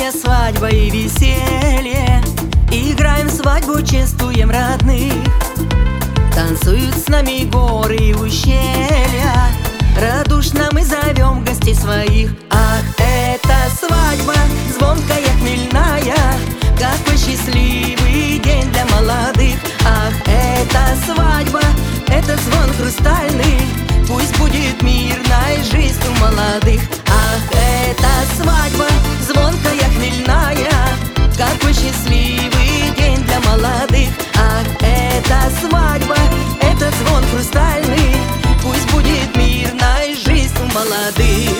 песня, свадьба и веселье. Играем свадьбу, чествуем родных. Танцуют с нами горы и ущелья. Радушно мы зовем гостей своих. Ах, это свадьба, звонкая, хмельная. Какой счастливый день для молодых. Ах, это свадьба, это звон хрустальный. Пусть будет мирной жизнь у молодых. Ах, это свадьба, звонкая, хмельная. Какой счастливый день для молодых. Ах, это свадьба, это звон хрустальный. Пусть будет мирной жизнь у молодых.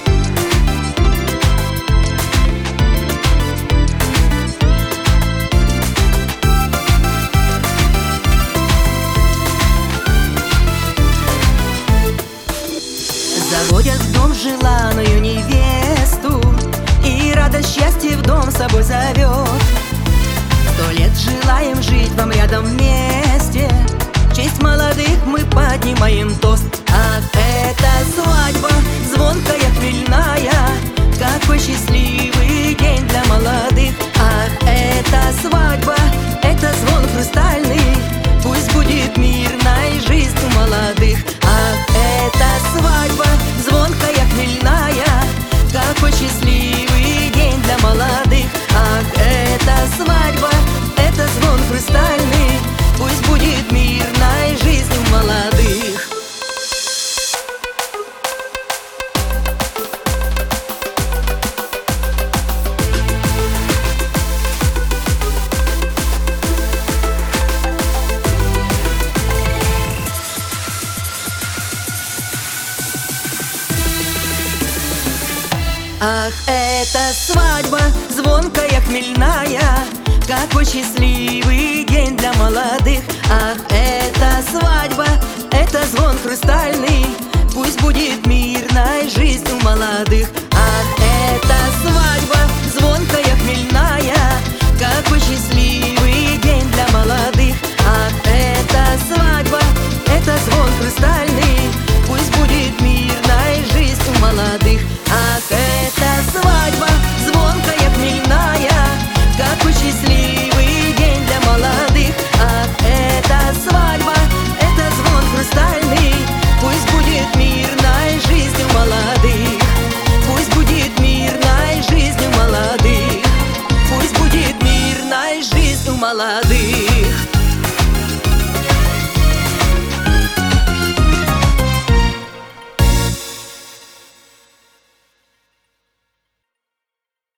Заводят в дом желанную невесту, и радость счастья в дом с собой зовет. 100 лет желаем жить вам рядом вместе. В честь молодых мы поднимаем тост. Ах, это свадьба, звонкая, хмельная. Какой счастливый день для молодых. Ах, это свадьба, это звон хрустальный. Пусть будет мирной жизнь у молодых. Ах, это свадьба, звонкая, хмельная. Какой счастливый день для молодых. Ах, это свадьба, это звон хрустальный. Пусть будет мирной жизнь у молодых. Ах, это свадьба, звонкая, хмельная. Какой счастливый день для молодых. Ах, это свадьба, это звон хрустальный. Пусть будет мирной жизнь у молодых. Ах, это свадьба, звонкая, хмельная. Какой счастливый день для молодых. Ах, это свадьба, это звон хрустальный. Пусть будет мирной жизнь у молодых. Ах, это свадьба, звонкая, хмельная. Какой счастливый день для молодых. Ах, это свадьба, это звон хрустальный. Пусть будет мирной жизнь у молодых. Пусть будет мирной жизнь у молодых. Пусть будет мирной жизнь у молодых.